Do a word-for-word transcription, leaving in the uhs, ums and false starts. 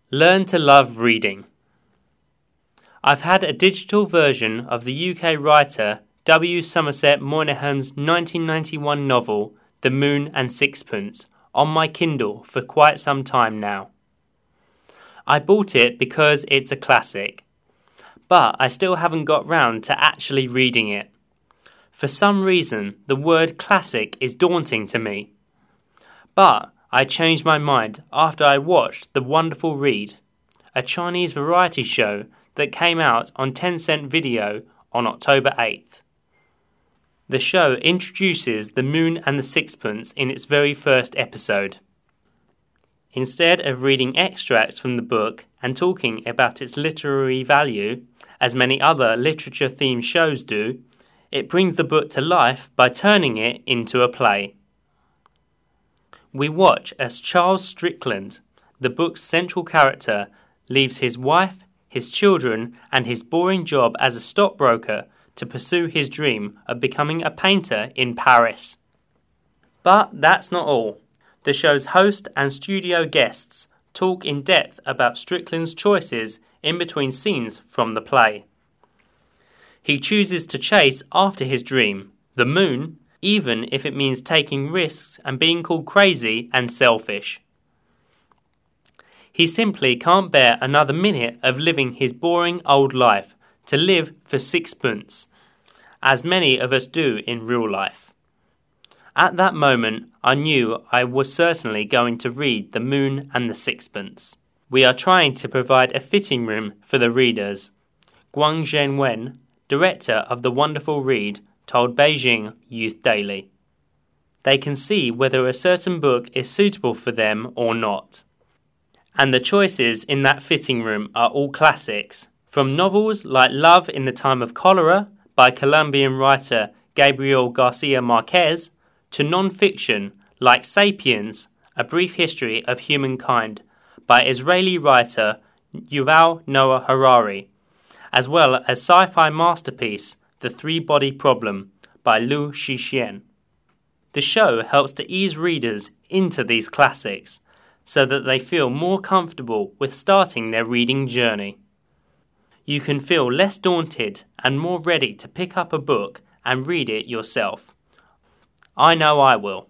Learn to love reading. I've had a digital version of the U K writer W. Somerset Maugham nineteen ninety-one novel The Moon and Sixpence on my Kindle for quite some time now. I bought it because it's a classic, but I still haven't got round to actually reading it. For some reason, the word classic is daunting to me. But I changed my mind after I watched The Wonderful Read, a Chinese variety show that came out on Tencent Video on October eighth. The show introduces The Moon and the Sixpence in its very first episode. Instead of reading extracts from the book and talking about its literary value, as many other literature-themed shows do, it brings the book to life by turning it into a play. We watch as Charles Strickland, the book's central character, leaves his wife, his children, and his boring job as a stockbroker to pursue his dream of becoming a painter in Paris. But that's not all. The show's host and studio guests talk in depth about Strickland's choices in between scenes from the play. He chooses to chase after his dream, the moon, even if it means taking risks and being called crazy and selfish. He simply can't bear another minute of living his boring old life to live for sixpence, as many of us do in real life. At that moment, I knew I was certainly going to read The Moon and the Sixpence. We are trying to provide a fitting room for the readers. Guang Zhenwen, director of The Wonderful Read, told Beijing Youth Daily. They can see whether a certain book is suitable for them or not. And the choices in that fitting room are all classics, from novels like Love in the Time of Cholera by Colombian writer Gabriel Garcia Marquez, to non-fiction like Sapiens, A Brief History of Humankind by Israeli writer Yuval Noah Harari, as well as sci-fi masterpiece The Three-Body Problem by Liu Cixin. The show helps to ease readers into these classics so that they feel more comfortable with starting their reading journey. You can feel less daunted and more ready to pick up a book and read it yourself. I know I will.